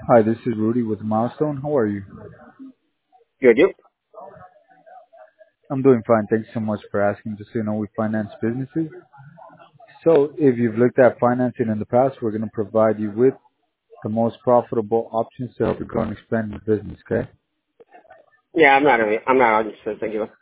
Hi, this is Rudy with Milestone. How are you? Good, you? I'm doing fine. Thanks so much for asking. Just so you know, we finance businesses. So if you've looked at financing in the past, we're going to provide you with the most profitable options to help you grow and expand your business, okay? Yeah, I'm not interested. Thank you.